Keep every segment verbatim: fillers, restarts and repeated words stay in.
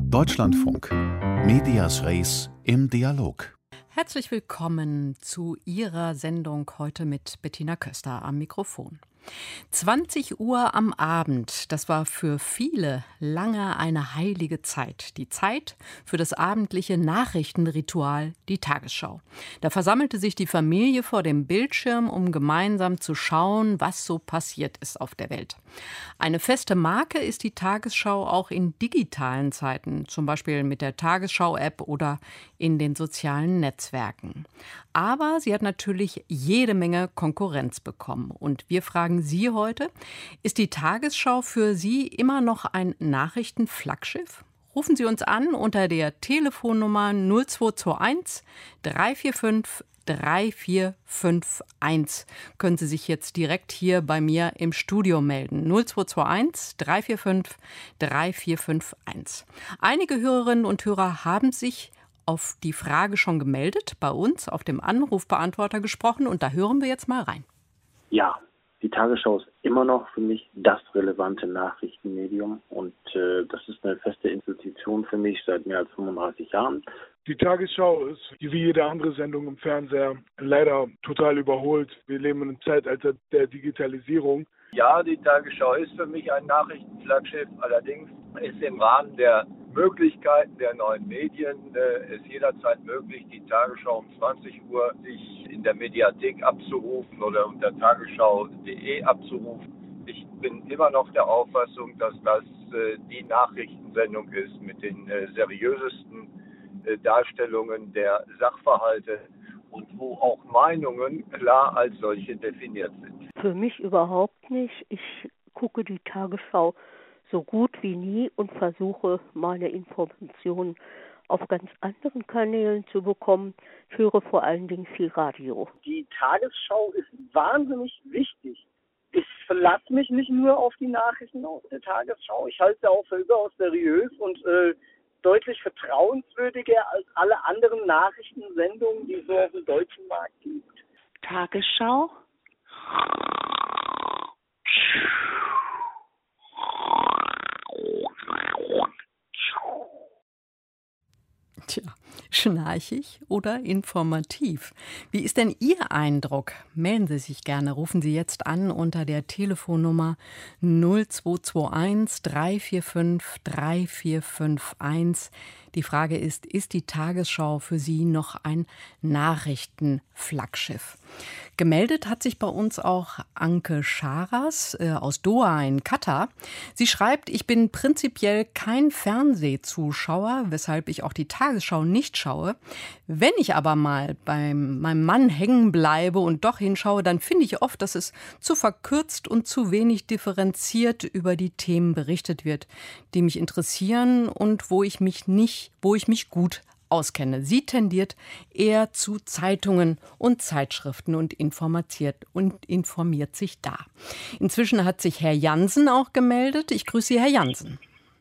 Deutschlandfunk. Medias Res im Dialog. Herzlich willkommen zu Ihrer Sendung heute mit Bettina Köster am Mikrofon. zwanzig Uhr am Abend, das war für viele lange eine heilige Zeit. Die Zeit für das abendliche Nachrichtenritual, die Tagesschau. Da versammelte sich die Familie vor dem Bildschirm, um gemeinsam zu schauen, was so passiert ist auf der Welt. Eine feste Marke ist die Tagesschau auch in digitalen Zeiten, zum Beispiel mit der Tagesschau-App oder in den sozialen Netzwerken. Aber sie hat natürlich jede Menge Konkurrenz bekommen. Und wir fragen Sie heute, ist die Tagesschau für Sie immer noch ein Nachrichtenflaggschiff? Rufen Sie uns an unter der Telefonnummer null zwei zwei eins drei vier fünf drei vier fünf eins. Können Sie sich jetzt direkt hier bei mir im Studio melden. null zwei zwei eins drei vier fünf drei vier fünf eins. Einige Hörerinnen und Hörer haben sich auf die Frage schon gemeldet, bei uns auf dem Anrufbeantworter gesprochen, und da hören wir jetzt mal rein. Ja, die Tagesschau ist immer noch für mich das relevante Nachrichtenmedium und äh, das ist eine feste Institution für mich seit mehr als fünfunddreißig Jahren. Die Tagesschau ist, wie jede andere Sendung im Fernseher, leider total überholt. Wir leben in einem Zeitalter der Digitalisierung. Ja, die Tagesschau ist für mich ein Nachrichtenflaggschiff. Allerdings ist im Rahmen der Möglichkeiten der neuen Medien äh, es jederzeit möglich, die Tagesschau um zwanzig Uhr sich in der Mediathek abzurufen oder unter tagesschau punkt de abzurufen. Ich bin immer noch der Auffassung, dass das äh, die Nachrichtensendung ist mit den äh, seriösesten äh, Darstellungen der Sachverhalte und wo auch Meinungen klar als solche definiert sind. Für mich überhaupt nicht. Ich gucke die Tagesschau so gut wie nie und versuche, meine Informationen auf ganz anderen Kanälen zu bekommen. Ich höre vor allen Dingen viel Radio. Die Tagesschau ist wahnsinnig wichtig. Ich verlasse mich nicht nur auf die Nachrichten aus der Tagesschau. Ich halte sie auch für überaus seriös und äh, deutlich vertrauenswürdiger als alle anderen Nachrichtensendungen, die es so auf dem deutschen Markt gibt. Tagesschau? Tja, schnarchig oder informativ? Wie ist denn Ihr Eindruck? Melden Sie sich gerne, rufen Sie jetzt an unter der Telefonnummer null zwei zwei eins drei vier fünf drei vier fünf eins. Die Frage ist, ist die Tagesschau für Sie noch ein Nachrichtenflaggschiff? Gemeldet hat sich bei uns auch Anke Scharas äh, aus Doha in Katar. Sie schreibt, ich bin prinzipiell kein Fernsehzuschauer, weshalb ich auch die Tagesschau nicht schaue. Wenn ich aber mal bei meinem Mann hängen bleibe und doch hinschaue, dann finde ich oft, dass es zu verkürzt und zu wenig differenziert über die Themen berichtet wird, die mich interessieren und wo ich mich nicht, wo ich mich gut auskenne. Sie tendiert eher zu Zeitungen und Zeitschriften und informiert, und informiert sich da. Inzwischen hat sich Herr Jansen auch gemeldet. Ich grüße Sie, Herr Jansen.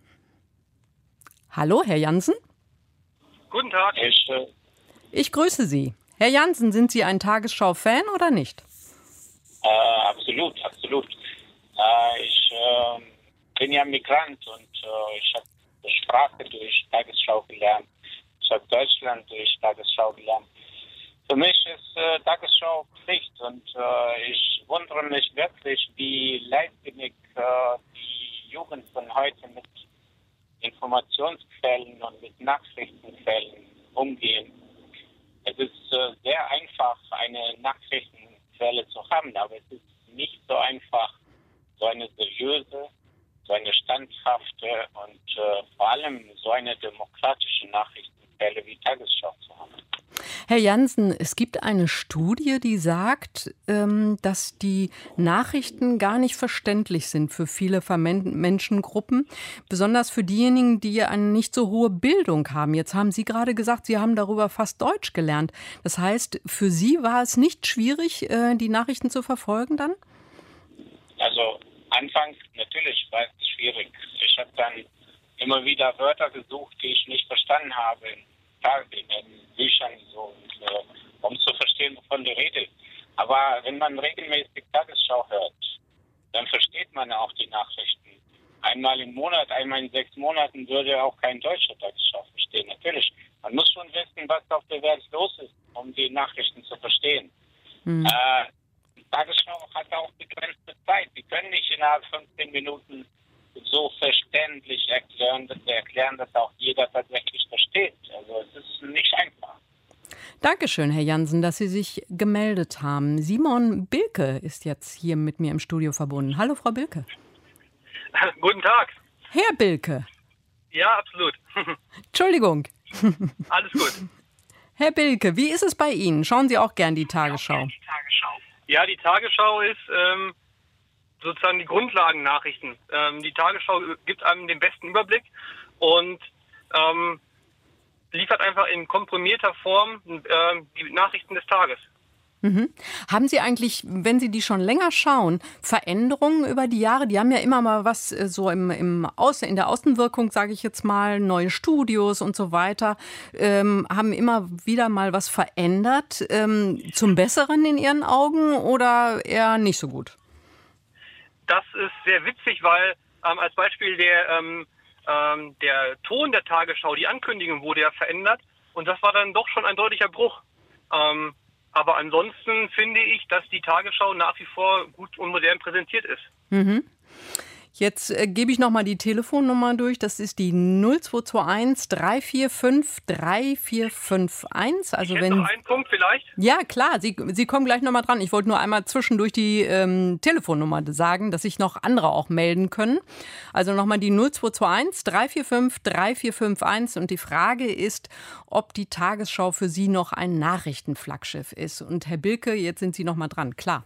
Hallo, Herr Jansen? Guten Tag. Ich, äh ich grüße Sie. Herr Jansen, sind Sie ein Tagesschau-Fan oder nicht? Äh, absolut, absolut. Äh, ich äh, bin ja Migrant und äh, ich habe die Sprache durch Tagesschau gelernt. Ich habe Deutschland durch Tagesschau gelernt. Für mich ist äh, Tagesschau Pflicht und äh, ich wundere mich wirklich, wie leichtsinnig äh, die Jugend von heute mit Informationsquellen und mit Nachrichtenquellen umgehen. Es ist äh, sehr einfach, eine Nachrichtenquelle zu haben, aber es ist nicht so einfach, so eine seriöse, so eine standhafte und äh, vor allem so eine demokratische Nachrichtenquelle wie Tagesschau zu haben. Herr Jansen, es gibt eine Studie, die sagt, ähm, dass die Nachrichten gar nicht verständlich sind für viele Menschengruppen, besonders für diejenigen, die eine nicht so hohe Bildung haben. Jetzt haben Sie gerade gesagt, Sie haben darüber fast Deutsch gelernt. Das heißt, für Sie war es nicht schwierig, äh, die Nachrichten zu verfolgen dann? Also anfangs natürlich war es schwierig. Ich habe dann immer wieder Wörter gesucht, die ich nicht verstanden habe in, in den Büchern, so, und, äh, um zu verstehen, wovon die Rede ist. Aber wenn man regelmäßig Tagesschau hört, dann versteht man auch die Nachrichten einmal im Monat, einmal in sechs Monaten würde auch kein deutscher Tagesschau verstehen. Natürlich, man muss schon wissen, was auf der Welt los ist, um die Nachrichten zu verstehen. Mhm. Äh, die Tagesschau hat auch begrenzte Zeit. Die können nicht innerhalb fünfzehn Minuten so verständlich erklären, dass, erklären, dass auch jeder tatsächlich versteht. Also es ist nicht einfach. Dankeschön, Herr Jansen, dass Sie sich gemeldet haben. Simon Bilke ist jetzt hier mit mir im Studio verbunden. Hallo, Frau Bilke. Guten Tag. Herr Bilke. Ja, absolut. Entschuldigung. Alles gut. Herr Bilke, wie ist es bei Ihnen? Schauen Sie auch gern die Tagesschau? Ja, die Tagesschau ist ähm, sozusagen die Grundlagennachrichten. Ähm, die Tagesschau gibt einem den besten Überblick und ähm, liefert einfach in komprimierter Form äh, die Nachrichten des Tages. Mhm. Haben Sie eigentlich, wenn Sie die schon länger schauen, Veränderungen über die Jahre? Die haben ja immer mal was äh, so im, im Außen, in der Außenwirkung, sage ich jetzt mal, neue Studios und so weiter, ähm, haben immer wieder mal was verändert. Ähm, zum Besseren in Ihren Augen oder eher nicht so gut? Das ist sehr witzig, weil ähm, als Beispiel der, ähm, ähm, der Ton der Tagesschau, die Ankündigung wurde ja verändert und das war dann doch schon ein deutlicher Bruch. Ähm, aber ansonsten finde ich, dass die Tagesschau nach wie vor gut und modern präsentiert ist. Mhm. Jetzt äh, gebe ich noch mal die Telefonnummer durch. Das ist die null zwei zwei eins drei vier fünf drei vier fünf eins. Also ich wenn noch einen Punkt vielleicht. Ja, klar, Sie, Sie kommen gleich noch mal dran. Ich wollte nur einmal zwischendurch die ähm, Telefonnummer sagen, dass sich noch andere auch melden können. Also noch mal die null zwei zwei eins drei vier fünf drei vier fünf eins. Und die Frage ist, ob die Tagesschau für Sie noch ein Nachrichtenflaggschiff ist. Und Herr Bilke, jetzt sind Sie noch mal dran. Klar.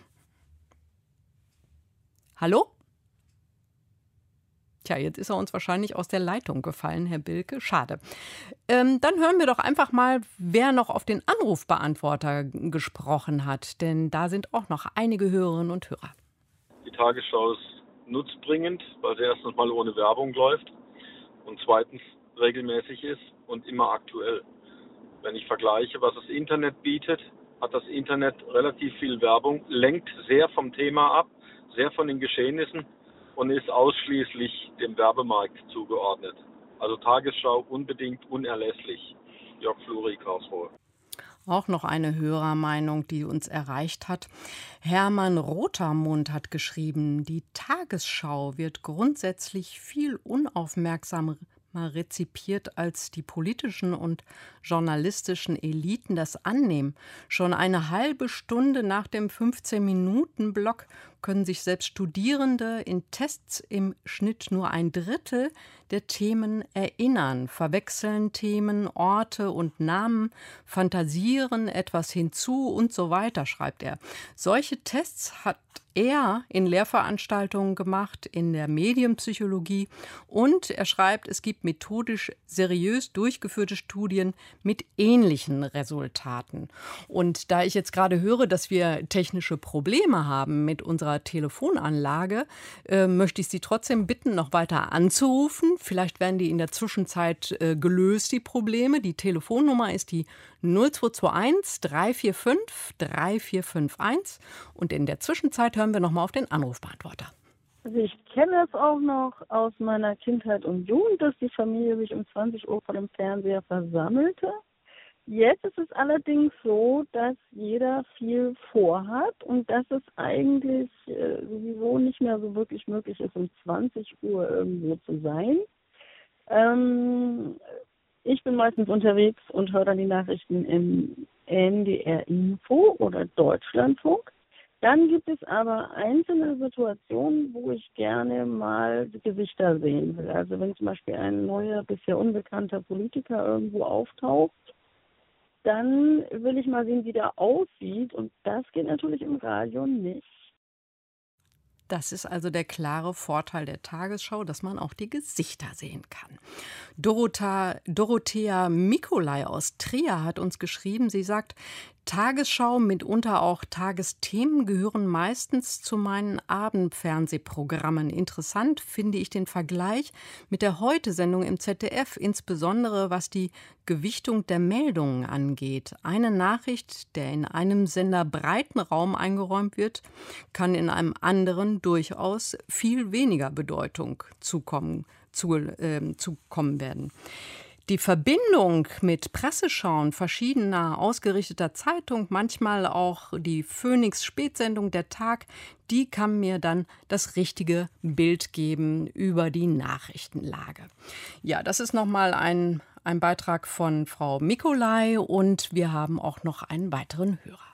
Hallo? Tja, jetzt ist er uns wahrscheinlich aus der Leitung gefallen, Herr Bilke. Schade. Ähm, dann hören wir doch einfach mal, wer noch auf den Anrufbeantworter gesprochen hat. Denn da sind auch noch einige Hörerinnen und Hörer. Die Tagesschau ist nutzbringend, weil sie erstens mal ohne Werbung läuft und zweitens regelmäßig ist und immer aktuell. Wenn ich vergleiche, was das Internet bietet, hat das Internet relativ viel Werbung, lenkt sehr vom Thema ab, sehr von den Geschehnissen und ist ausschließlich dem Werbemarkt zugeordnet. Also Tagesschau unbedingt unerlässlich. Jörg Fluri, Karlsruhe. Auch noch eine Hörermeinung, die uns erreicht hat. Hermann Rotermund hat geschrieben, die Tagesschau wird grundsätzlich viel unaufmerksamer rezipiert, als die politischen und journalistischen Eliten das annehmen. Schon eine halbe Stunde nach dem fünfzehn-Minuten-Block können sich selbst Studierende in Tests im Schnitt nur ein Drittel der Themen erinnern, verwechseln Themen, Orte und Namen, fantasieren etwas hinzu und so weiter, schreibt er. Solche Tests hat er in Lehrveranstaltungen gemacht, in der Medienpsychologie und er schreibt, es gibt methodisch seriös durchgeführte Studien mit ähnlichen Resultaten. Und da ich jetzt gerade höre, dass wir technische Probleme haben mit unserer Telefonanlage, äh, möchte ich Sie trotzdem bitten, noch weiter anzurufen. Vielleicht werden die in der Zwischenzeit äh, gelöst, die Probleme. Die Telefonnummer ist die null zwei zwei eins drei vier fünf drei vier fünf eins und in der Zwischenzeit hören wir noch mal auf den Anrufbeantworter. Also ich kenne es auch noch aus meiner Kindheit und Jugend, dass die Familie sich um zwanzig Uhr vor dem Fernseher versammelte. Jetzt ist es allerdings so, dass jeder viel vorhat und dass es eigentlich äh, sowieso nicht mehr so wirklich möglich ist, um zwanzig Uhr irgendwo zu sein. Ähm, ich bin meistens unterwegs und höre dann die Nachrichten im N D R Info oder Deutschlandfunk. Dann gibt es aber einzelne Situationen, wo ich gerne mal die Gesichter sehen will. Also wenn zum Beispiel ein neuer, bisher unbekannter Politiker irgendwo auftaucht, dann will ich mal sehen, wie der aussieht. Und das geht natürlich im Radio nicht. Das ist also der klare Vorteil der Tagesschau, dass man auch die Gesichter sehen kann. Dorota, Dorothea Mikolai aus Trier hat uns geschrieben, sie sagt, Tagesschau, mitunter auch Tagesthemen gehören meistens zu meinen Abendfernsehprogrammen. Interessant finde ich den Vergleich mit der Heute-Sendung im Z D F, insbesondere was die Gewichtung der Meldungen angeht. Eine Nachricht, der in einem Sender breiten Raum eingeräumt wird, kann in einem anderen durchaus viel weniger Bedeutung zukommen, zu, äh, zukommen werden. Die Verbindung mit Presseschauen verschiedener ausgerichteter Zeitung, manchmal auch die Phoenix-Spätsendung Der Tag, die kann mir dann das richtige Bild geben über die Nachrichtenlage. Ja, das ist nochmal ein, ein Beitrag von Frau Mikolai und wir haben auch noch einen weiteren Hörer.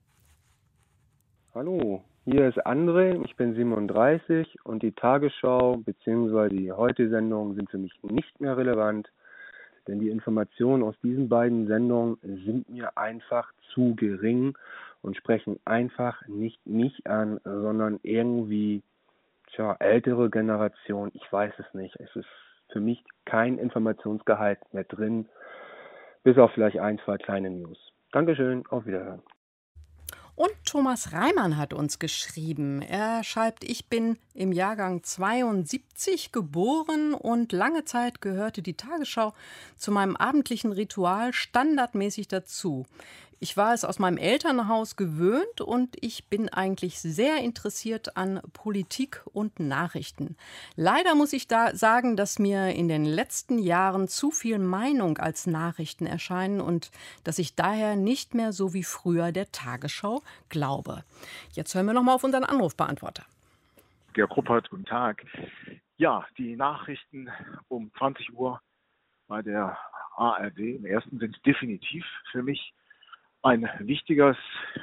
Hallo, hier ist André, ich bin siebenunddreißig und die Tagesschau bzw. die Heute-Sendung sind für mich nicht mehr relevant. Denn die Informationen aus diesen beiden Sendungen sind mir einfach zu gering und sprechen einfach nicht mich an, sondern irgendwie, tja, ältere Generation. Ich weiß es nicht. Es ist für mich kein Informationsgehalt mehr drin, bis auf vielleicht ein, zwei kleine News. Dankeschön, auf Wiederhören. Und Thomas Reimann hat uns geschrieben. Er schreibt, ich bin im Jahrgang zweiundsiebzig geboren und lange Zeit gehörte die Tagesschau zu meinem abendlichen Ritual standardmäßig dazu. Ich war es aus meinem Elternhaus gewöhnt und ich bin eigentlich sehr interessiert an Politik und Nachrichten. Leider muss ich da sagen, dass mir in den letzten Jahren zu viel Meinung als Nachrichten erscheinen und dass ich daher nicht mehr so wie früher der Tagesschau glaube. Jetzt hören wir noch mal auf unseren Anrufbeantworter. Georg Ruppert, guten Tag. Ja, die Nachrichten um zwanzig Uhr bei der A R D im ersten sind definitiv für mich ein wichtiges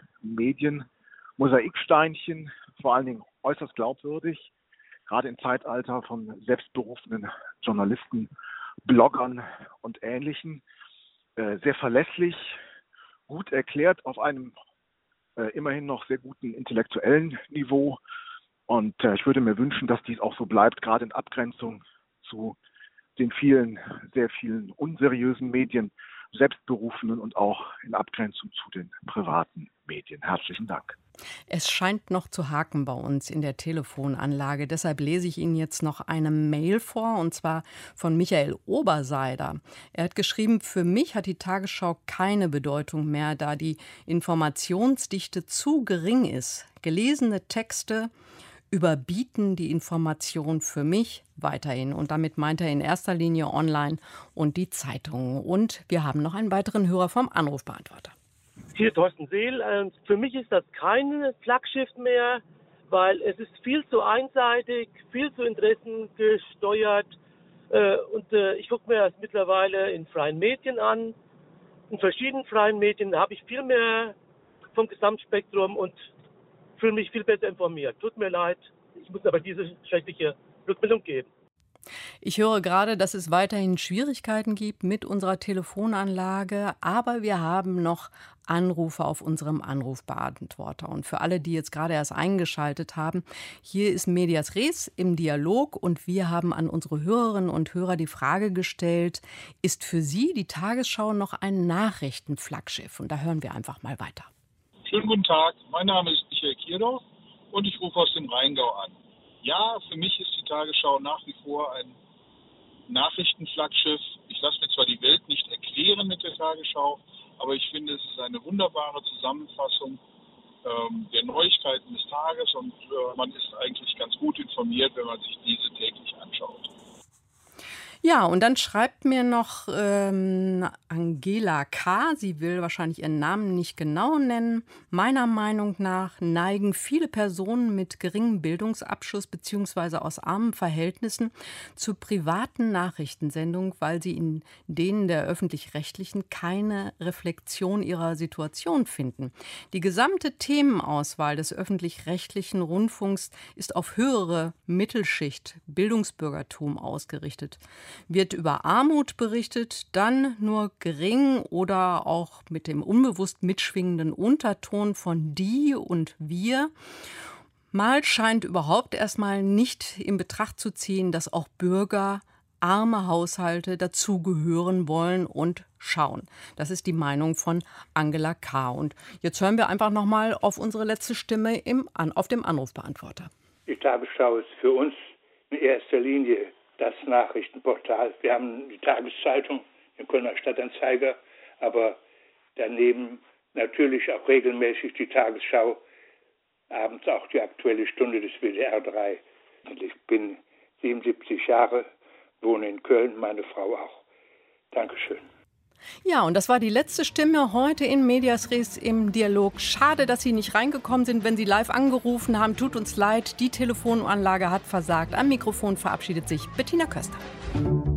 Medien-Mosaiksteinchen, vor allen Dingen äußerst glaubwürdig, gerade im Zeitalter von selbstberufenen Journalisten, Bloggern und Ähnlichen. Äh, sehr verlässlich, gut erklärt auf einem äh, immerhin noch sehr guten intellektuellen Niveau. Und äh, ich würde mir wünschen, dass dies auch so bleibt, gerade in Abgrenzung zu den vielen, sehr vielen unseriösen Medien, selbstberufenen und auch in Abgrenzung zu den privaten Medien. Herzlichen Dank. Es scheint noch zu haken bei uns in der Telefonanlage. Deshalb lese ich Ihnen jetzt noch eine Mail vor, und zwar von Michael Oberseider. Er hat geschrieben, für mich hat die Tagesschau keine Bedeutung mehr, da die Informationsdichte zu gering ist. Gelesene Texte überbieten die Information für mich weiterhin. Und damit meint er in erster Linie online und die Zeitungen. Und wir haben noch einen weiteren Hörer vom Anrufbeantworter. Hier Thorsten Seel. Für mich ist das kein Flaggschiff mehr, weil es ist viel zu einseitig, viel zu interessengesteuert. Und ich gucke mir das mittlerweile in freien Medien an. In verschiedenen freien Medien habe ich viel mehr vom Gesamtspektrum und fühle mich viel besser informiert. Tut mir leid, ich muss aber diese schreckliche Rückmeldung geben. Ich höre gerade, dass es weiterhin Schwierigkeiten gibt mit unserer Telefonanlage, aber wir haben noch Anrufe auf unserem Anrufbeantworter. Und für alle, die jetzt gerade erst eingeschaltet haben, hier ist Medias Res im Dialog und wir haben an unsere Hörerinnen und Hörer die Frage gestellt, ist für Sie die Tagesschau noch ein Nachrichtenflaggschiff? Und da hören wir einfach mal weiter. Schönen guten Tag, mein Name ist Michael Kierdorf und ich rufe aus dem Rheingau an. Ja, für mich ist die Tagesschau nach wie vor ein Nachrichtenflaggschiff. Ich lasse mir zwar die Welt nicht erklären mit der Tagesschau, aber ich finde, es ist eine wunderbare Zusammenfassung ähm, der Neuigkeiten des Tages und äh, man ist eigentlich ganz gut informiert, wenn man sich diese täglich anschaut. Ja, und dann schreibt mir noch ähm, Angela K., sie will wahrscheinlich ihren Namen nicht genau nennen. Meiner Meinung nach neigen viele Personen mit geringem Bildungsabschluss bzw. aus armen Verhältnissen zu privaten Nachrichtensendungen, weil sie in denen der Öffentlich-Rechtlichen keine Reflexion ihrer Situation finden. Die gesamte Themenauswahl des Öffentlich-Rechtlichen Rundfunks ist auf höhere Mittelschicht, Bildungsbürgertum ausgerichtet. Wird über Armut berichtet, dann nur gering oder auch mit dem unbewusst mitschwingenden Unterton von die und wir. Mal scheint überhaupt erstmal nicht in Betracht zu ziehen, dass auch Bürger arme Haushalte dazugehören wollen und schauen. Das ist die Meinung von Angela K. Und jetzt hören wir einfach noch mal auf unsere letzte Stimme im, auf dem Anrufbeantworter. Die Tagesschau ist für uns in erster Linie das Nachrichtenportal. Wir haben die Tageszeitung, den Kölner Stadtanzeiger, aber daneben natürlich auch regelmäßig die Tagesschau, abends auch die Aktuelle Stunde des W D R drei. Ich bin siebenundsiebzig Jahre, wohne in Köln, meine Frau auch. Dankeschön. Ja, und das war die letzte Stimme heute in Medias Res im Dialog. Schade, dass Sie nicht reingekommen sind, wenn Sie live angerufen haben. Tut uns leid, die Telefonanlage hat versagt. Am Mikrofon verabschiedet sich Bettina Köster.